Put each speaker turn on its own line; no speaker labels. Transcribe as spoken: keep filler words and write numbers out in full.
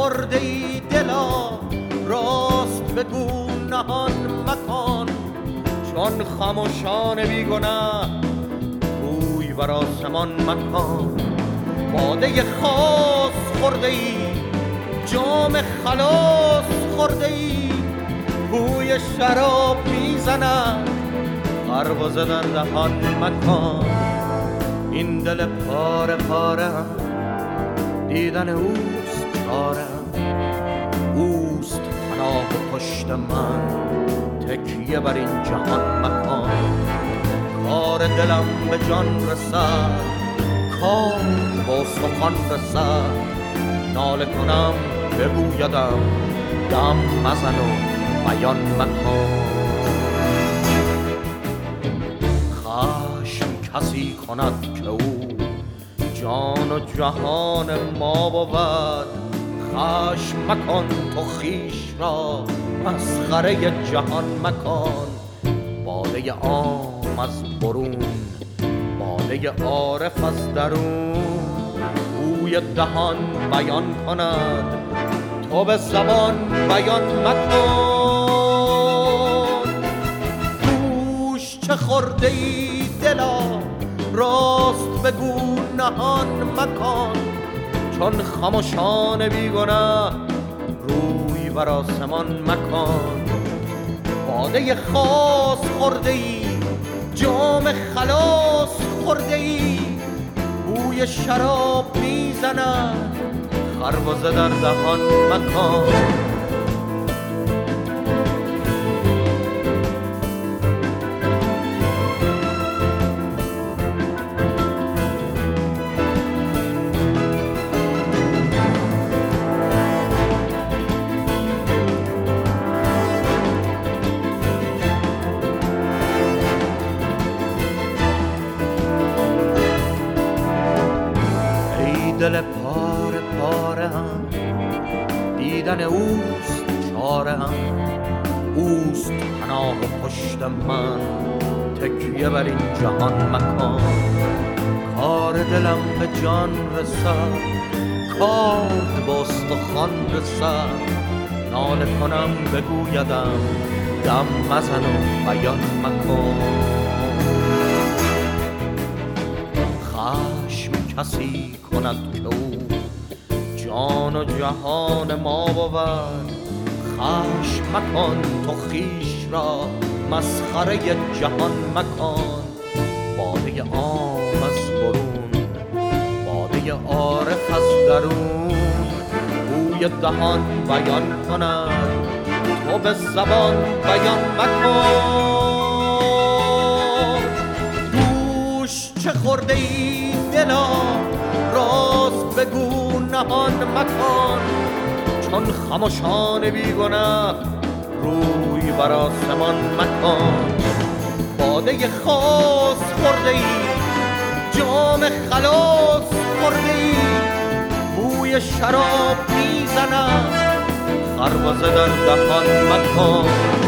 خورده ای دلا، راست بگو نهان مکن، چون خموشان بیگناه روی بر آسمان مکن. باده خاص خورده ای، جام خلاص خورده ای، بوی شراب میزند، خربزه در دهان مکن. این دل پاره پاره دیدن اوست چارم، اوست پناه و پشت من، تکیه بر این جهان مکن. کار دلم به جان رسد، کار با سخن رسد، ناله کنم بگویدم دم مزن و بیان مکن. خشم کسی کند که او جان و جهان ما بود، خشم مکن تو خویش را مسخره جهان مکن. باده عام از برون، باده عارف از درون، بوی دهان بیان کند، تو به زبان بیان مکن. گوش چه خورده ای دلا، راست بگو نهان مکن، چون خموشان بیگناه روی بر آسمان مکن. باده خاص خورده ای، جام خلاص خورده ای، بوی شراب میزند، خربزه در دهان مکن. دل پاره پاره هم دیدن اوست چاره هم، اوست پناه و پشت من، تکیه بر این جهان مکن. کار دلم به جان رسد، کار به استخوان رسد، ناله کنم بگویدم دم مزن و بیان مکن. خشم کسی کند که او جان و جهان ما بود، خشم مکن تو خویش را مسخره جهان مکن. باده عام از برون، باده عارف از درون، بوی دهان بیان کند، تو به زبان بیان مکن. گوش چه خورده ای دلا، راست بگو نهان مکن، چون خموشان بیگناه روی بر آسمان مکن. باده خاص خورده ای، جام خلاص خورده ای، بوی شراب میزند، خربزه در دهان مکن.